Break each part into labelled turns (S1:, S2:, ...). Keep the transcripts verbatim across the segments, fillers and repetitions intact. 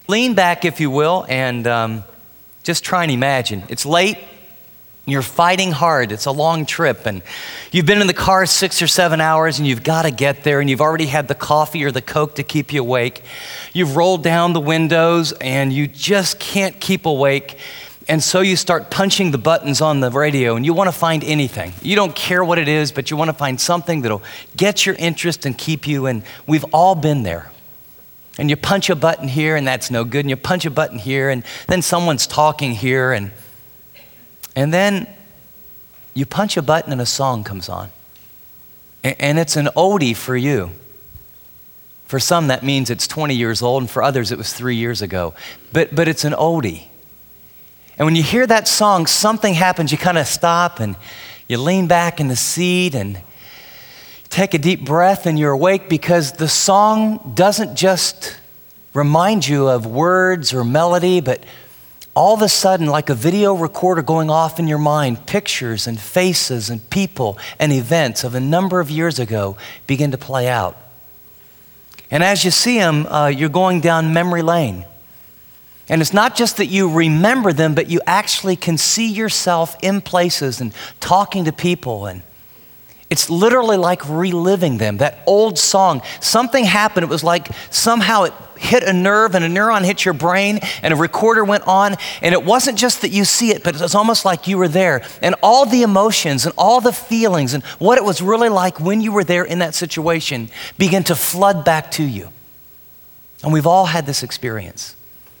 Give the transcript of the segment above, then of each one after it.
S1: Lean back, if you will, and um, just try and imagine. It's late, you're fighting hard, it's a long trip, and you've been in the car six or seven hours, and you've got to get there, and you've already had the coffee or the Coke to keep you awake. You've rolled down the windows, and you just can't keep awake, and so you start punching the buttons on the radio, and you want to find anything. You don't care what it is, but you want to find something that'll get your interest and keep you, and we've all been there. And you punch a button here, and that's no good. And you punch a button here, and then someone's talking here, and and then you punch a button, and a song comes on. And, and it's an oldie for you. For some, that means it's twenty years old, and for others, it was three years ago. But but it's an oldie. And when you hear that song, something happens. You kind of stop, and you lean back in the seat, and take a deep breath, and you're awake, because the song doesn't just remind you of words or melody, but all of a sudden, like a video recorder going off in your mind, pictures and faces and people and events of a number of years ago begin to play out. And as you see them, uh, you're going down memory lane. And it's not just that you remember them, but you actually can see yourself in places and talking to people, and it's literally like reliving them. That old song, something happened. It was like somehow it hit a nerve, and a neuron hit your brain, and a recorder went on. And it wasn't just that you see it, but it was almost like you were there. And all the emotions and all the feelings and what it was really like when you were there in that situation began to flood back to you. And we've all had this experience.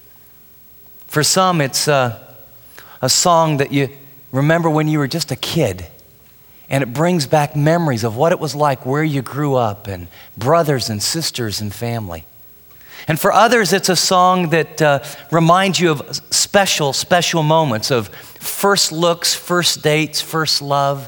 S1: For some, it's uh, a song that you remember when you were just a kid. And it brings back memories of what it was like where you grew up, and brothers and sisters and family. And for others, it's a song that uh, reminds you of special, special moments of first looks, first dates, first love.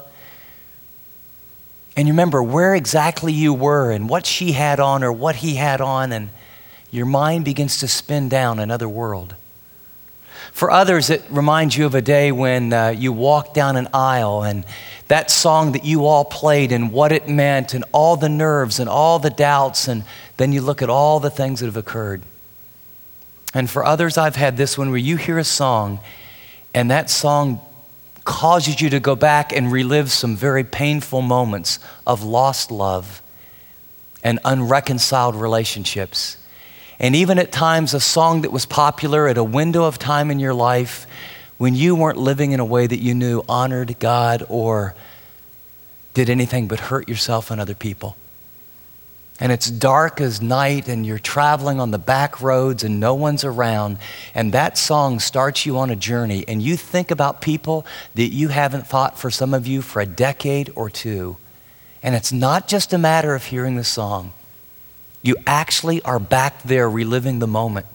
S1: And you remember where exactly you were and what she had on or what he had on, and your mind begins to spin down another world. For others, it reminds you of a day when uh, you walked down an aisle, and that song that you all played and what it meant, and all the nerves and all the doubts, and then you look at all the things that have occurred. And for others, I've had this one where you hear a song, and that song causes you to go back and relive some very painful moments of lost love and unreconciled relationships. And even at times, a song that was popular at a window of time in your life when you weren't living in a way that you knew honored God or did anything but hurt yourself and other people. And it's dark as night, and you're traveling on the back roads, and no one's around, and that song starts you on a journey, and you think about people that you haven't thought, for some of you, for a decade or two. And it's not just a matter of hearing the song. You actually are back there reliving the moment.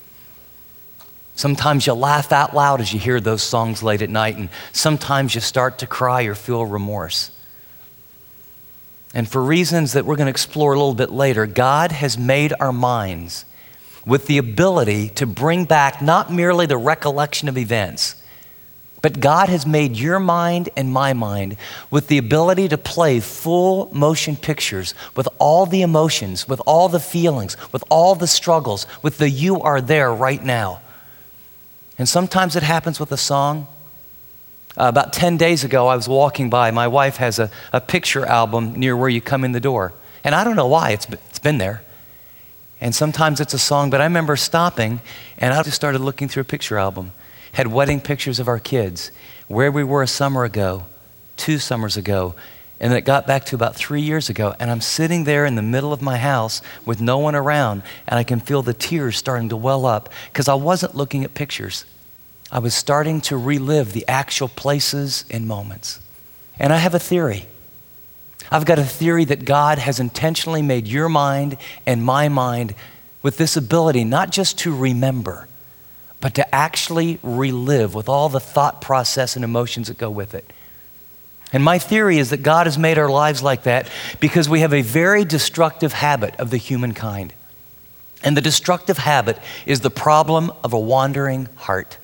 S1: Sometimes you laugh out loud as you hear those songs late at night, and sometimes you start to cry or feel remorse. And for reasons that we're going to explore a little bit later, God has made our minds with the ability to bring back not merely the recollection of events, but God has made your mind and my mind with the ability to play full motion pictures with all the emotions, with all the feelings, with all the struggles, with the you are there right now. And sometimes it happens with a song. Uh, about ten days ago, I was walking by. My wife has a, a picture album near where you come in the door. And I don't know why, it's, it's been there. And sometimes it's a song, but I remember stopping, and I just started looking through a picture album. Had wedding pictures of our kids, where we were a summer ago, two summers ago, and it got back to about three years ago, and I'm sitting there in the middle of my house with no one around, and I can feel the tears starting to well up, because I wasn't looking at pictures. I was starting to relive the actual places and moments. And I have a theory. I've got a theory that God has intentionally made your mind and my mind with this ability not just to remember, but to actually relive with all the thought process and emotions that go with it. And my theory is that God has made our lives like that because we have a very destructive habit of the humankind. And the destructive habit is the problem of a wandering heart.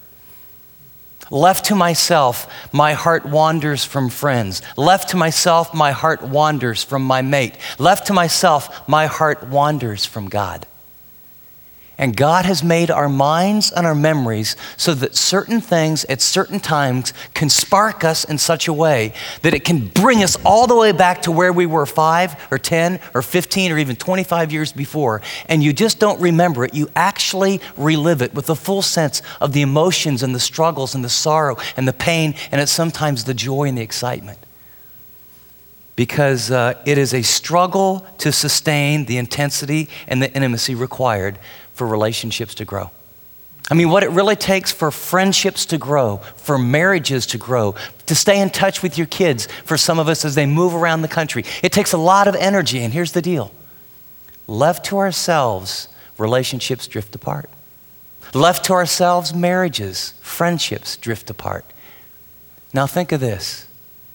S1: Left to myself, my heart wanders from friends. Left to myself, my heart wanders from my mate. Left to myself, my heart wanders from God. And God has made our minds and our memories so that certain things at certain times can spark us in such a way that it can bring us all the way back to where we were five or ten or fifteen or even twenty-five years before. And you just don't remember it. You actually relive it with the full sense of the emotions and the struggles and the sorrow and the pain and it's sometimes the joy and the excitement. Because uh, it is a struggle to sustain the intensity and the intimacy required for relationships to grow. I mean, what it really takes for friendships to grow, for marriages to grow, to stay in touch with your kids, for some of us as they move around the country, it takes a lot of energy. And here's the deal. Left to ourselves, relationships drift apart. Left to ourselves, marriages, friendships drift apart. Now think of this.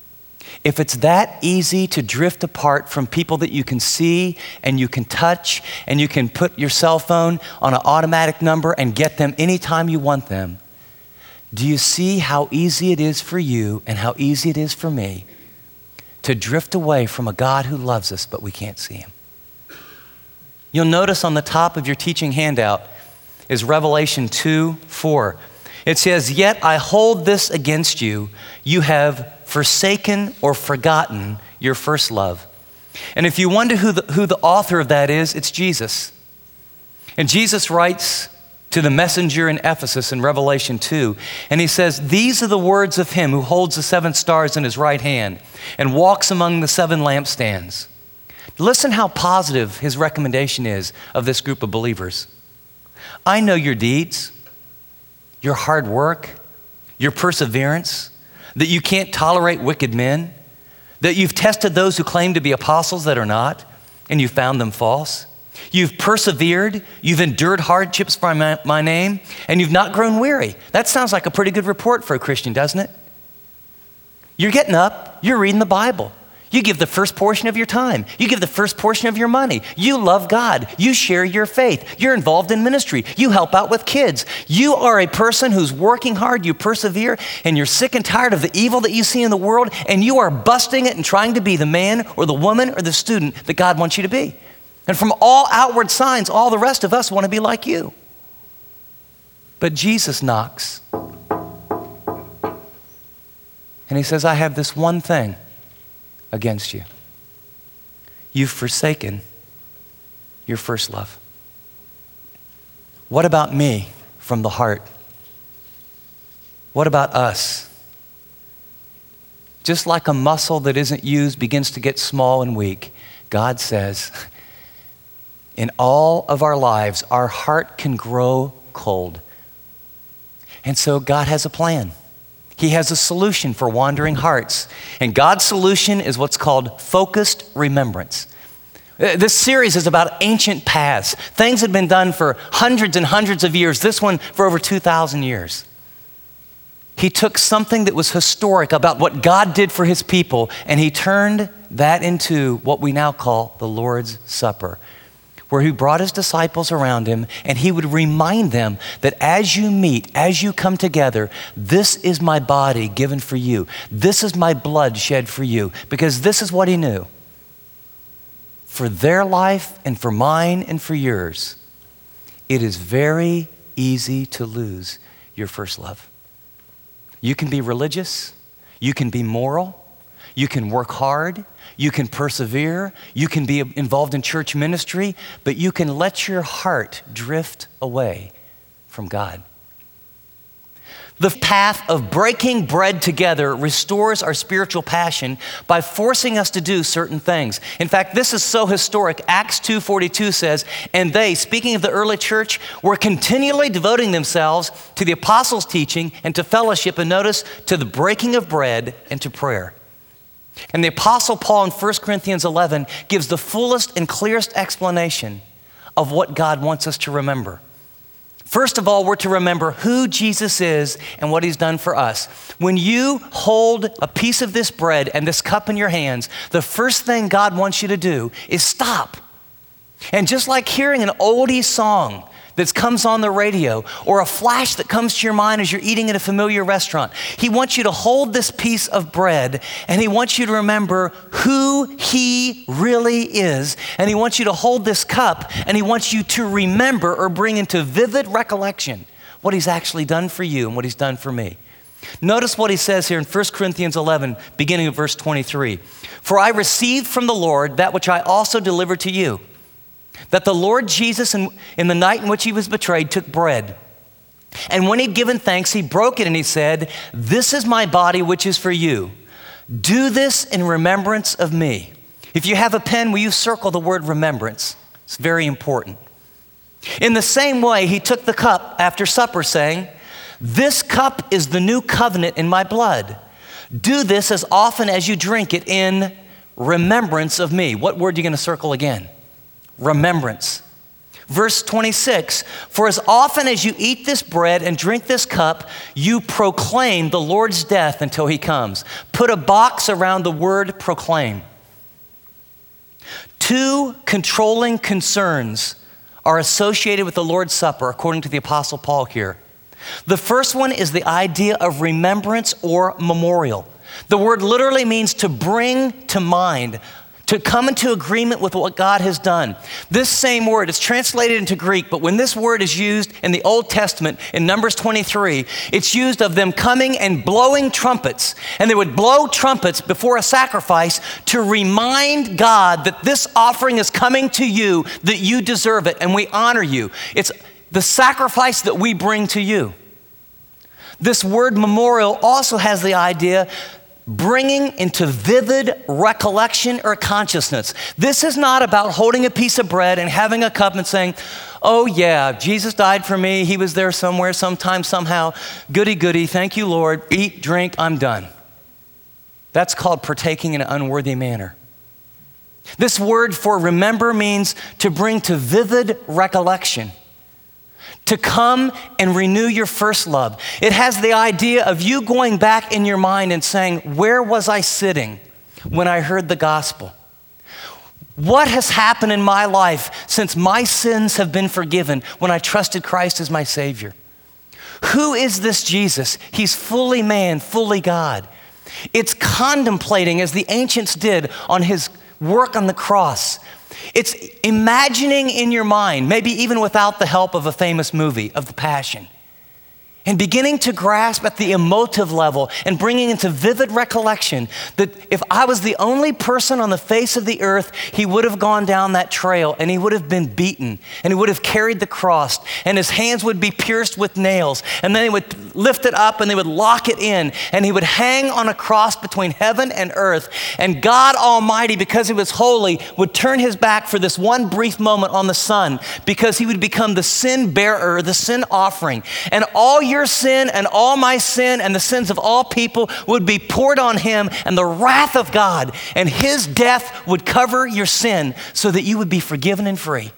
S1: If it's that easy to drift apart from people that you can see and you can touch and you can put your cell phone on an automatic number and get them anytime you want them, do you see how easy it is for you and how easy it is for me to drift away from a God who loves us but we can't see him? You'll notice on the top of your teaching handout is Revelation two four. It says, "Yet I hold this against you, you have forsaken or forgotten your first love." And if you wonder who the, who the author of that is, it's Jesus. And Jesus writes to the messenger in Ephesus in Revelation two, and he says, "These are the words of him who holds the seven stars in his right hand and walks among the seven lampstands." Listen how positive his recommendation is of this group of believers. "I know your deeds, your hard work, your perseverance, that you can't tolerate wicked men, that you've tested those who claim to be apostles that are not, and you found them false. You've persevered, you've endured hardships for my, my name, and you've not grown weary." That sounds like a pretty good report for a Christian, doesn't it? You're getting up, you're reading the Bible. You give the first portion of your time. You give the first portion of your money. You love God. You share your faith. You're involved in ministry. You help out with kids. You are a person who's working hard. You persevere, and you're sick and tired of the evil that you see in the world, and you are busting it and trying to be the man or the woman or the student that God wants you to be. And from all outward signs, all the rest of us want to be like you. But Jesus knocks. And he says, "I have this one thing against you. You've forsaken your first love." What about me from the heart? What about us? Just like a muscle that isn't used begins to get small and weak, God says, in all of our lives, our heart can grow cold. And so God has a plan. He has a solution for wandering hearts. And God's solution is what's called focused remembrance. This series is about ancient paths. Things had been done for hundreds and hundreds of years. This one for over two thousand years. He took something that was historic about what God did for his people, and he turned that into what we now call the Lord's Supper, where he brought his disciples around him and he would remind them that as you meet, as you come together, this is my body given for you. This is my blood shed for you. Because this is what he knew. For their life and for mine and for yours, it is very easy to lose your first love. You can be religious, you can be moral, you can work hard, you can persevere, you can be involved in church ministry, but you can let your heart drift away from God. The path of breaking bread together restores our spiritual passion by forcing us to do certain things. In fact, this is so historic. Acts two forty-two says, "And they," speaking of the early church, "were continually devoting themselves to the apostles' teaching and to fellowship," and notice, "to the breaking of bread and to prayer." And the Apostle Paul in First Corinthians eleven gives the fullest and clearest explanation of what God wants us to remember. First of all, we're to remember who Jesus is and what he's done for us. When you hold a piece of this bread and this cup in your hands, the first thing God wants you to do is stop. And just like hearing an oldie song that comes on the radio, or a flash that comes to your mind as you're eating at a familiar restaurant. He wants you to hold this piece of bread, and he wants you to remember who he really is. And he wants you to hold this cup, and he wants you to remember or bring into vivid recollection what he's actually done for you and what he's done for me. Notice what he says here in First Corinthians eleven, beginning of verse twenty-three. For I received from the Lord that which I also delivered to you, that the Lord Jesus, in, in the night in which he was betrayed, took bread. And when he'd given thanks, he broke it and he said, this is my body which is for you. Do this in remembrance of me. If you have a pen, will you circle the word remembrance? It's very important. In the same way, he took the cup after supper, saying, this cup is the new covenant in my blood. Do this as often as you drink it in remembrance of me. What word are you going to circle again? Remembrance. Verse twenty-six, for as often as you eat this bread and drink this cup, you proclaim the Lord's death until he comes. Put a box around the word proclaim. Two controlling concerns are associated with the Lord's Supper, according to the Apostle Paul here. The first one is the idea of remembrance or memorial. The word literally means to bring to mind, to come into agreement with what God has done. This same word is translated into Greek, but when this word is used in the Old Testament, in Numbers twenty-three, it's used of them coming and blowing trumpets. And they would blow trumpets before a sacrifice to remind God that this offering is coming to you, that you deserve it, and we honor you. It's the sacrifice that we bring to you. This word memorial also has the idea bringing into vivid recollection or consciousness. This is not about holding a piece of bread and having a cup and saying, oh yeah, Jesus died for me. He was there somewhere, sometime, somehow. Goody, goody. Thank you, Lord. Eat, drink, I'm done. That's called partaking in an unworthy manner. This word for remember means to bring to vivid recollection, to come and renew your first love. It has the idea of you going back in your mind and saying, where was I sitting when I heard the gospel? What has happened in my life since my sins have been forgiven when I trusted Christ as my Savior? Who is this Jesus? He's fully man, fully God. It's contemplating, as the ancients did, on his work on the cross. It's imagining in your mind, maybe even without the help of a famous movie, of the Passion, and beginning to grasp at the emotive level and bringing into vivid recollection that if I was the only person on the face of the earth, he would have gone down that trail and he would have been beaten and he would have carried the cross and his hands would be pierced with nails and then he would lift it up and they would lock it in and he would hang on a cross between heaven and earth, and God Almighty, because he was holy, would turn his back for this one brief moment on the Son because he would become the sin bearer, the sin offering, and all your sin and all my sin and the sins of all people would be poured on him, and the wrath of God and his death would cover your sin so that you would be forgiven and free.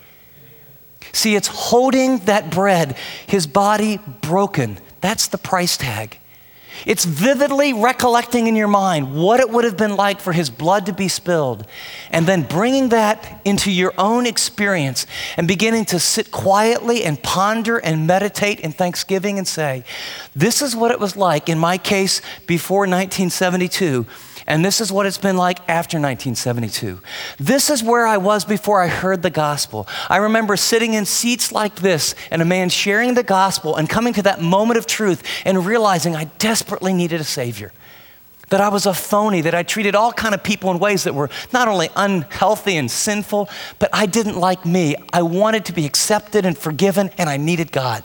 S1: See, it's holding that bread, his body broken. That's the price tag. It's vividly recollecting in your mind what it would have been like for his blood to be spilled, and then bringing that into your own experience and beginning to sit quietly and ponder and meditate in thanksgiving and say, this is what it was like in my case before nineteen seventy-two. And this is what it's been like after nineteen seventy-two. This is where I was before I heard the gospel. I remember sitting in seats like this and a man sharing the gospel and coming to that moment of truth and realizing I desperately needed a Savior. That I was a phony, that I treated all kind of people in ways that were not only unhealthy and sinful, but I didn't like me. I wanted to be accepted and forgiven, and I needed God.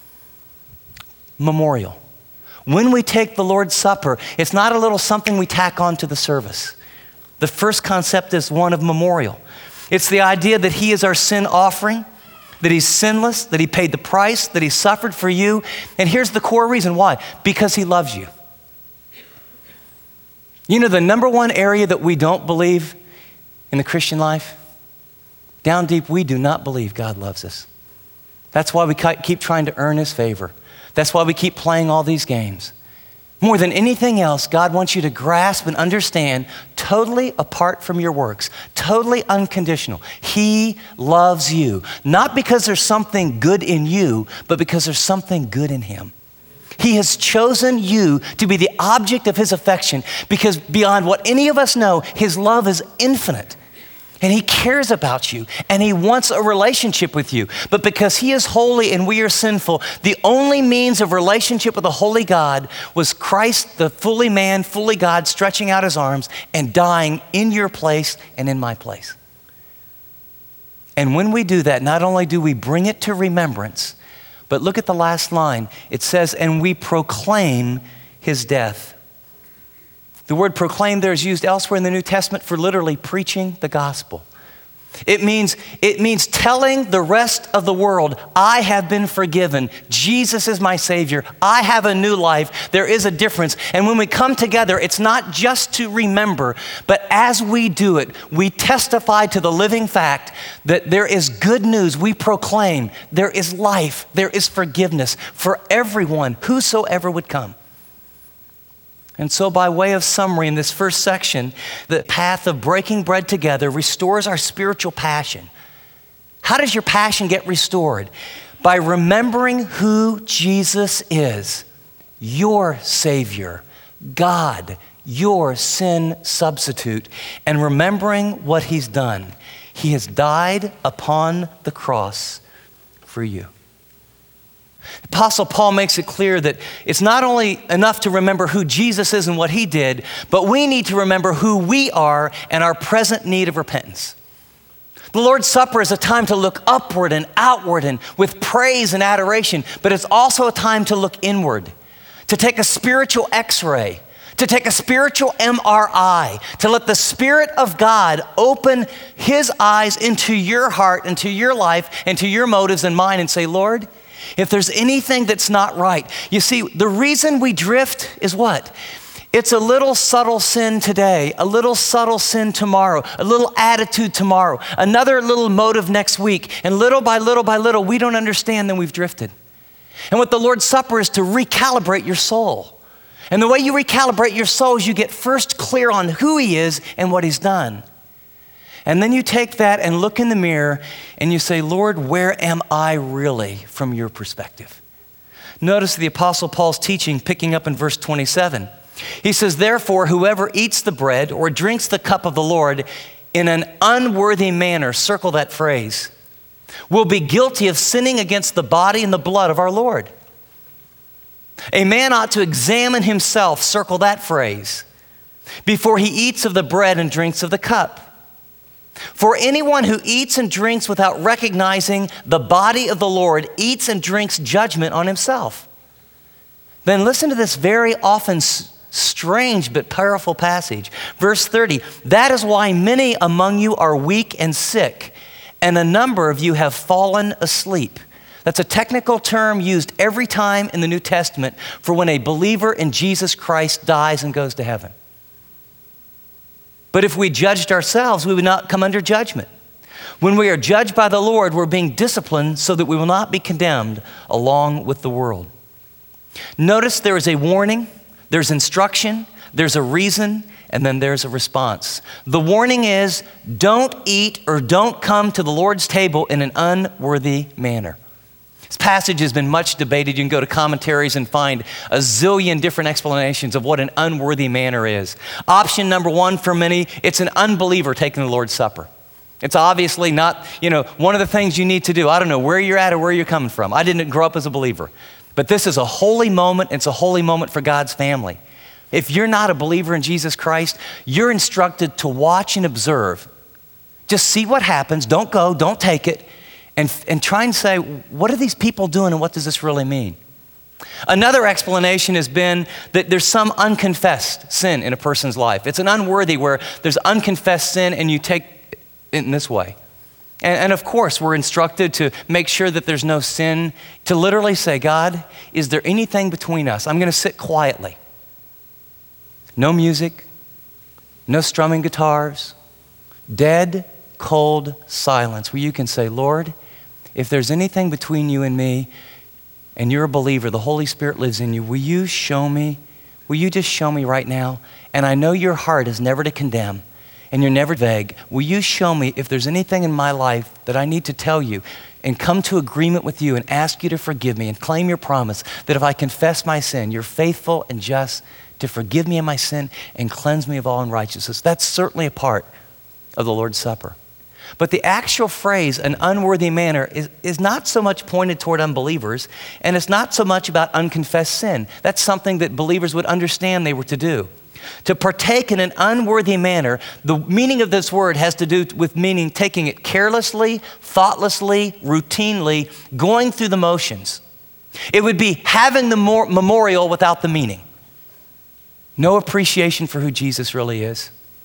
S1: Memorial. When we take the Lord's Supper, it's not a little something we tack on to the service. The first concept is one of memorial. It's the idea that he is our sin offering, that he's sinless, that he paid the price, that he suffered for you. And here's the core reason why. Because he loves you. You know the number one area that we don't believe in the Christian life? Down deep, we do not believe God loves us. That's why we keep trying to earn his favor. That's why we keep playing all these games. More than anything else, God wants you to grasp and understand, totally apart from your works, totally unconditional. He loves you, not because there's something good in you, but because there's something good in him. He has chosen you to be the object of his affection because beyond what any of us know, his love is infinite. And he cares about you, and he wants a relationship with you. But because he is holy and we are sinful, the only means of relationship with a holy God was Christ, the fully man, fully God, stretching out his arms and dying in your place and in my place. And when we do that, not only do we bring it to remembrance, but look at the last line. It says, and we proclaim his death. The word proclaim there is used elsewhere in the New Testament for literally preaching the gospel. It means, it means telling the rest of the world, I have been forgiven. Jesus is my Savior. I have a new life. There is a difference. And when we come together, it's not just to remember, but as we do it, we testify to the living fact that there is good news. We proclaim there is life, there is forgiveness for everyone, whosoever would come. And so by way of summary in this first section, the path of breaking bread together restores our spiritual passion. How does your passion get restored? By remembering who Jesus is, your Savior, God, your sin substitute, and remembering what he's done. He has died upon the cross for you. Apostle Paul makes it clear that it's not only enough to remember who Jesus is and what he did, but we need to remember who we are and our present need of repentance. The Lord's Supper is a time to look upward and outward and with praise and adoration, but it's also a time to look inward, to take a spiritual x-ray, to take a spiritual M R I, to let the Spirit of God open his eyes into your heart, into your life, into your motives and mine and say, Lord, if there's anything that's not right. You see, the reason we drift is what? It's a little subtle sin today, a little subtle sin tomorrow, a little attitude tomorrow, another little motive next week. And little by little by little, we don't understand, then we've drifted. And what the Lord's Supper is to recalibrate your soul. And the way you recalibrate your soul is you get first clear on who he is and what he's done. And then you take that and look in the mirror and you say, Lord, where am I really from your perspective? Notice the Apostle Paul's teaching picking up in verse twenty-seven. He says, therefore, whoever eats the bread or drinks the cup of the Lord in an unworthy manner, circle that phrase, will be guilty of sinning against the body and the blood of our Lord. A man ought to examine himself, circle that phrase, before he eats of the bread and drinks of the cup. For anyone who eats and drinks without recognizing the body of the Lord eats and drinks judgment on himself. Then listen to this very often s- strange but powerful passage. Verse thirty, that is why many among you are weak and sick, and a number of you have fallen asleep. That's a technical term used every time in the New Testament for when a believer in Jesus Christ dies and goes to heaven. But if we judged ourselves, we would not come under judgment. When we are judged by the Lord, we're being disciplined so that we will not be condemned along with the world. Notice there is a warning, there's instruction, there's a reason, and then there's a response. The warning is, don't eat or don't come to the Lord's table in an unworthy manner. This passage has been much debated. You can go to commentaries and find a zillion different explanations of what an unworthy manner is. Option number one for many, it's an unbeliever taking the Lord's Supper. It's obviously not, you know, one of the things you need to do. I don't know where you're at or where you're coming from. I didn't grow up as a believer. But this is a holy moment. It's a holy moment for God's family. If you're not a believer in Jesus Christ, you're instructed to watch and observe. Just see what happens. Don't go, don't take it. And, and try and say, what are these people doing and what does this really mean? Another explanation has been that there's some unconfessed sin in a person's life. It's an unworthy where there's unconfessed sin and you take it in this way. And, and of course, we're instructed to make sure that there's no sin, to literally say, God, is there anything between us? I'm going to sit quietly. No music, no strumming guitars, dead, cold silence where you can say, Lord, if there's anything between you and me and you're a believer, the Holy Spirit lives in you, will you show me, will you just show me right now? And I know your heart is never to condemn, and you're never vague. Will you show me if there's anything in my life that I need to tell you and come to agreement with you and ask you to forgive me and claim your promise that if I confess my sin, you're faithful and just to forgive me of my sin and cleanse me of all unrighteousness. That's certainly a part of the Lord's Supper. But the actual phrase, an unworthy manner, is, is not so much pointed toward unbelievers, and it's not so much about unconfessed sin. That's something that believers would understand they were to do. To partake in an unworthy manner, the meaning of this word has to do with meaning taking it carelessly, thoughtlessly, routinely, going through the motions. It would be having the more memorial without the meaning. No appreciation for who Jesus really is.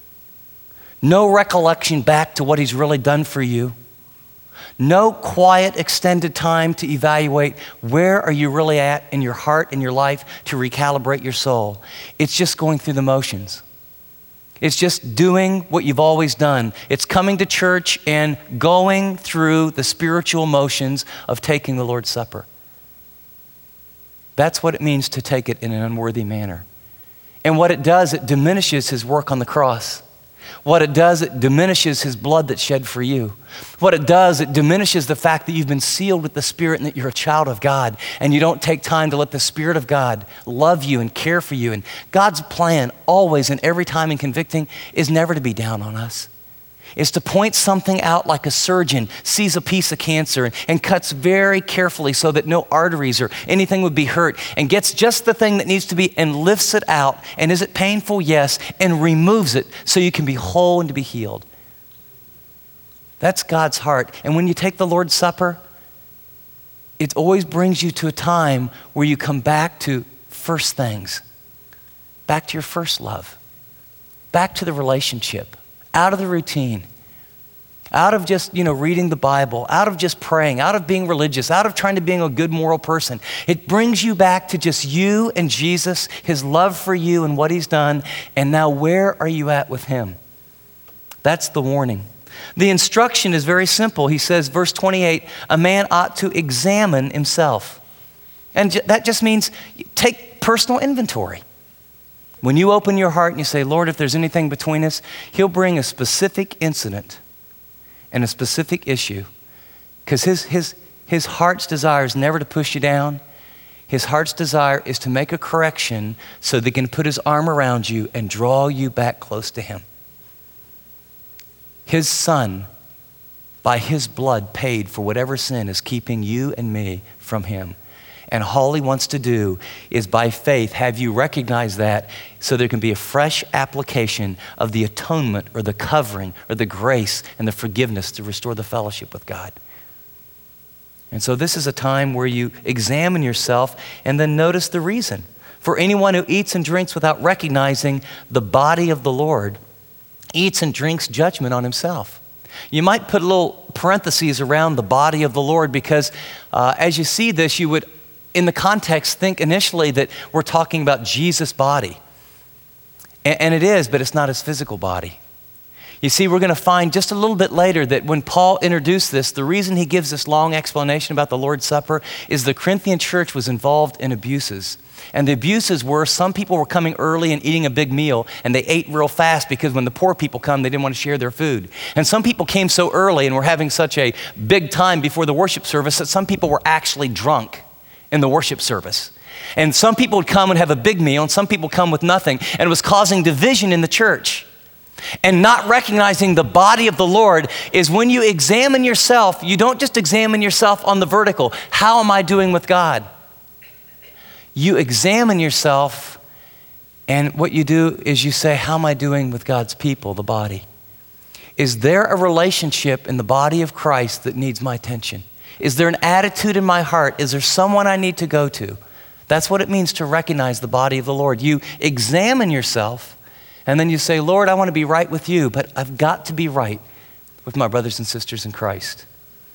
S1: No recollection back to what he's really done for you. No quiet, extended time to evaluate where are you really at in your heart and your life to recalibrate your soul. It's just going through the motions. It's just doing what you've always done. It's coming to church and going through the spiritual motions of taking the Lord's Supper. That's what it means to take it in an unworthy manner. And what it does, it diminishes his work on the cross. What it does, it diminishes his blood that's shed for you. What it does, it diminishes the fact that you've been sealed with the Spirit and that you're a child of God, and you don't take time to let the Spirit of God love you and care for you. And God's plan always and every time in convicting is never to be down on us. Is to point something out like a surgeon sees a piece of cancer and, and cuts very carefully so that no arteries or anything would be hurt, and gets just the thing that needs to be and lifts it out. And is it painful? Yes. And removes it so you can be whole and to be healed. That's God's heart. And when you take the Lord's Supper, it always brings you to a time where you come back to first things, back to your first love, back to the relationship. Out of the routine, out of just, you know, reading the Bible, out of just praying, out of being religious, out of trying to being a good moral person. It brings you back to just you and Jesus, his love for you and what he's done. And now where are you at with him? That's the warning. The instruction is very simple. He says, verse twenty-eight, a man ought to examine himself. And that just means take personal inventory. When you open your heart and you say, Lord, if there's anything between us, he'll bring a specific incident and a specific issue. Because his, his, his heart's desire is never to push you down. His heart's desire is to make a correction so that he can put his arm around you and draw you back close to him. His son, by his blood, paid for whatever sin is keeping you and me from him. And all he wants to do is by faith have you recognize that so there can be a fresh application of the atonement or the covering or the grace and the forgiveness to restore the fellowship with God. And so this is a time where you examine yourself and then notice the reason. For anyone who eats and drinks without recognizing the body of the Lord eats and drinks judgment on himself. You might put a little parentheses around the body of the Lord because uh, as you see this, you would in the context, think initially that we're talking about Jesus' body. And, and it is, but it's not his physical body. You see, we're going to find just a little bit later that when Paul introduced this, the reason he gives this long explanation about the Lord's Supper is the Corinthian church was involved in abuses. And the abuses were some people were coming early and eating a big meal, and they ate real fast because when the poor people come, they didn't want to share their food. And some people came so early and were having such a big time before the worship service that some people were actually drunk in the worship service. And some people would come and have a big meal, and some people come with nothing, and it was causing division in the church. And not recognizing the body of the Lord is when you examine yourself, you don't just examine yourself on the vertical. How am I doing with God? You examine yourself, and what you do is you say, how am I doing with God's people, the body? Is there a relationship in the body of Christ that needs my attention? Is there an attitude in my heart? Is there someone I need to go to? That's what it means to recognize the body of the Lord. You examine yourself, and then you say, Lord, I want to be right with you, but I've got to be right with my brothers and sisters in Christ.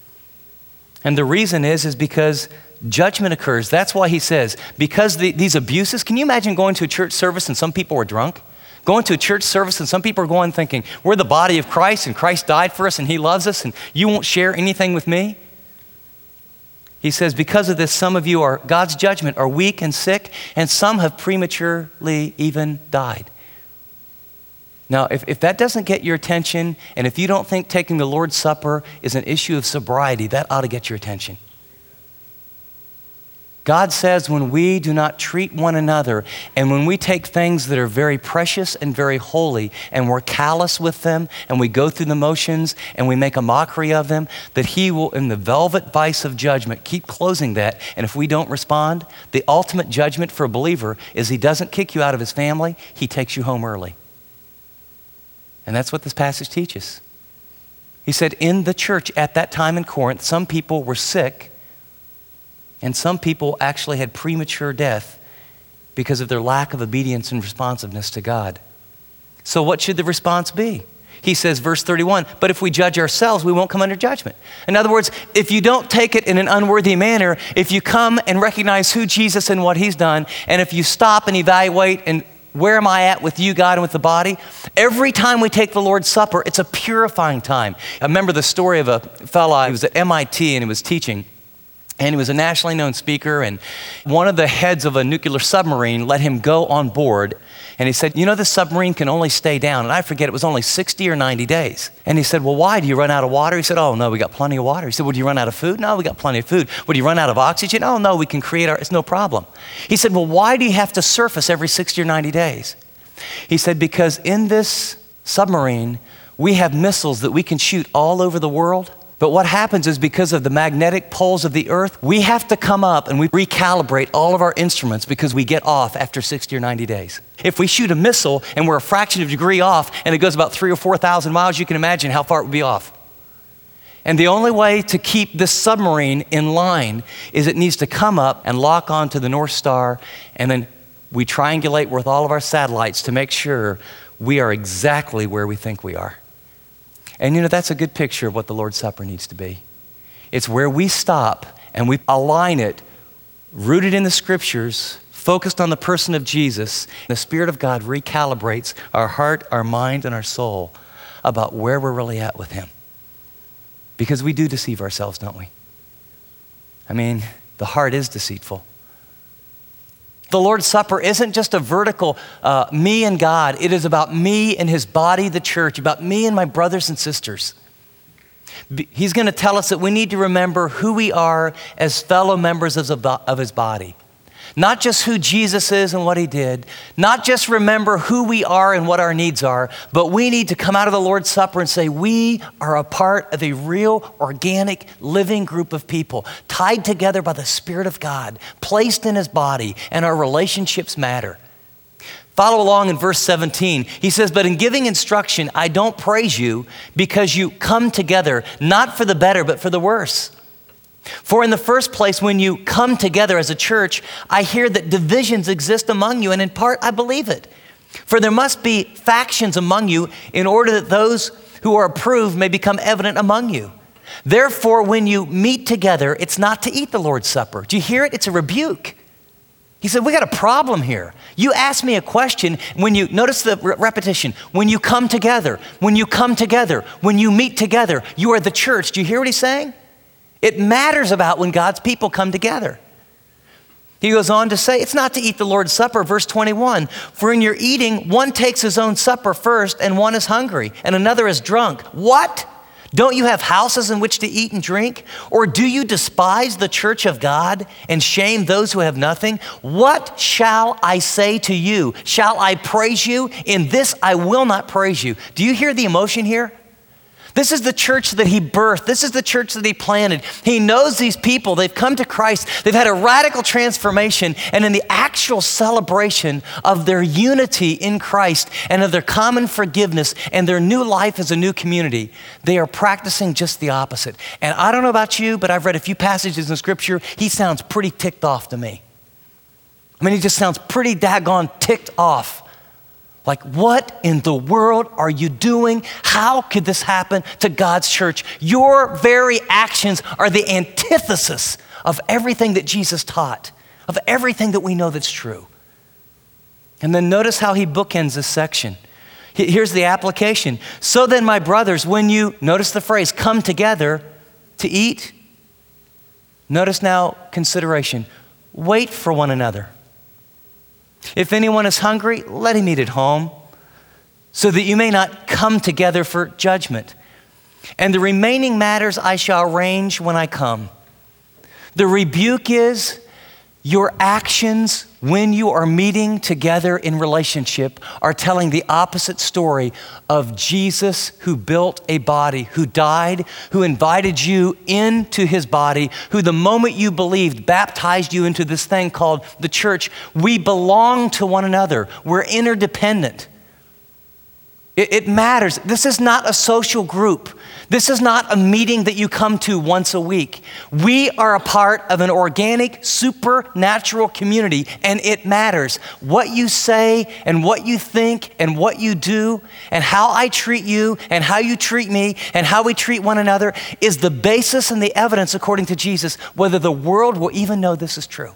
S1: And the reason is, is because judgment occurs. That's why he says, because the, these abuses, can you imagine going to a church service and some people were drunk? Going to a church service and some people are going thinking, we're the body of Christ and Christ died for us and he loves us and you won't share anything with me? He says, because of this, some of you are, God's judgment, are weak and sick, and some have prematurely even died. Now, if, if that doesn't get your attention, and if you don't think taking the Lord's Supper is an issue of sobriety, that ought to get your attention. God says when we do not treat one another, and when we take things that are very precious and very holy, and we're callous with them, and we go through the motions, and we make a mockery of them, that he will, in the velvet vice of judgment, keep closing that. And if we don't respond, the ultimate judgment for a believer is he doesn't kick you out of his family, he takes you home early. And that's what this passage teaches. He said in the church at that time in Corinth, some people were sick, and some people actually had premature death because of their lack of obedience and responsiveness to God. So what should the response be? He says, verse thirty-one, but if we judge ourselves, we won't come under judgment. In other words, if you don't take it in an unworthy manner, if you come and recognize who Jesus and what he's done, and if you stop and evaluate and where am I at with you, God, and with the body? Every time we take the Lord's Supper, it's a purifying time. I remember the story of a fellow, he was at M I T and he was teaching. And he was a nationally known speaker, and one of the heads of a nuclear submarine let him go on board. And he said, you know, this submarine can only stay down. And I forget, it was only sixty or ninety days. And he said, well, why? Do you run out of water? He said, oh, no, we got plenty of water. He said, well, do you run out of food? No, we got plenty of food. Would you run out of oxygen? Oh, no, we can create our, it's no problem. He said, well, why do you have to surface every sixty or ninety days? He said, because in this submarine, we have missiles that we can shoot all over the world. But what happens is because of the magnetic poles of the earth, we have to come up and we recalibrate all of our instruments because we get off after sixty or ninety days. If we shoot a missile and we're a fraction of a degree off and it goes about three or four thousand miles, you can imagine how far it would be off. And the only way to keep this submarine in line is it needs to come up and lock onto the North Star, and then we triangulate with all of our satellites to make sure we are exactly where we think we are. And you know, that's a good picture of what the Lord's Supper needs to be. It's where we stop and we align it, rooted in the scriptures, focused on the person of Jesus. The Spirit of God recalibrates our heart, our mind, and our soul about where we're really at with him. Because we do deceive ourselves, don't we? I mean, the heart is deceitful. The Lord's Supper isn't just a vertical uh, me and God. It is about me and his body, the church, about me and my brothers and sisters. He's going to tell us that we need to remember who we are as fellow members of his body. Not just who Jesus is and what he did, not just remember who we are and what our needs are, but we need to come out of the Lord's Supper and say we are a part of a real, organic, living group of people, tied together by the Spirit of God, placed in his body, and our relationships matter. Follow along in verse seventeen. He says, but in giving instruction, I don't praise you because you come together, not for the better, but for the worse. For in the first place, when you come together as a church, I hear that divisions exist among you, and in part, I believe it. For there must be factions among you in order that those who are approved may become evident among you. Therefore, when you meet together, it's not to eat the Lord's Supper. Do you hear it? It's a rebuke. He said, we got a problem here. You ask me a question when you, notice the re- repetition, when you come together, when you come together, when you meet together, you are the church. Do you hear what he's saying? It matters about when God's people come together. He goes on to say, it's not to eat the Lord's Supper, verse twenty-one. For in your eating, one takes his own supper first, and one is hungry, and another is drunk. What? Don't you have houses in which to eat and drink? Or do you despise the church of God and shame those who have nothing? What shall I say to you? Shall I praise you? In this I will not praise you. Do you hear the emotion here? This is the church that he birthed. This is the church that he planted. He knows these people. They've come to Christ. They've had a radical transformation. And in the actual celebration of their unity in Christ and of their common forgiveness and their new life as a new community, they are practicing just the opposite. And I don't know about you, but I've read a few passages in Scripture. He sounds pretty ticked off to me. I mean, he just sounds pretty daggone ticked off. Like, what in the world are you doing? How could this happen to God's church? Your very actions are the antithesis of everything that Jesus taught, of everything that we know that's true. And then notice how he bookends this section. Here's the application. So then, my brothers, when you, notice the phrase, come together to eat, Notice now consideration. Wait for one another. If anyone is hungry, let him eat at home, so that you may not come together for judgment. And the remaining matters I shall arrange when I come. The rebuke is your actions when you are meeting together in relationship are telling the opposite story of Jesus, who built a body, who died, who invited you into his body, who the moment you believed baptized you into this thing called the church. We belong to one another. We're interdependent. It, it matters. This is not a social group. This is not a meeting that you come to once a week. We are a part of an organic, supernatural community, and it matters. What you say and what you think and what you do and how I treat you and how you treat me and how we treat one another is the basis and the evidence, according to Jesus, whether the world will even know this is true.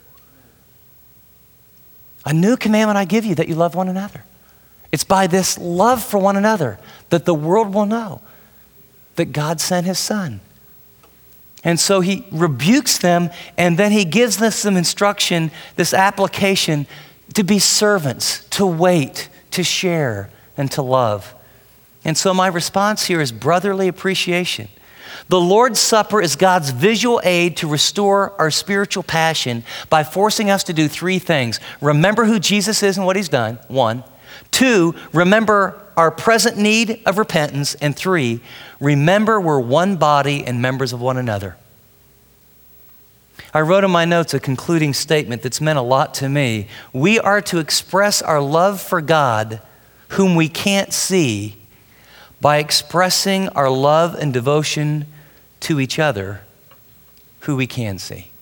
S1: A new commandment I give you, that you love one another. It's by this love for one another that the world will know that God sent his son. And so he rebukes them, and then he gives them some instruction, this application to be servants, to wait, to share, and to love. And so my response here is brotherly appreciation. The Lord's Supper is God's visual aid to restore our spiritual passion by forcing us to do three things. Remember who Jesus is and what he's done, one. Two, remember our present need of repentance. And three, remember we're one body and members of one another. I wrote in my notes a concluding statement that's meant a lot to me. We are to express our love for God, whom we can't see, by expressing our love and devotion to each other, who we can see.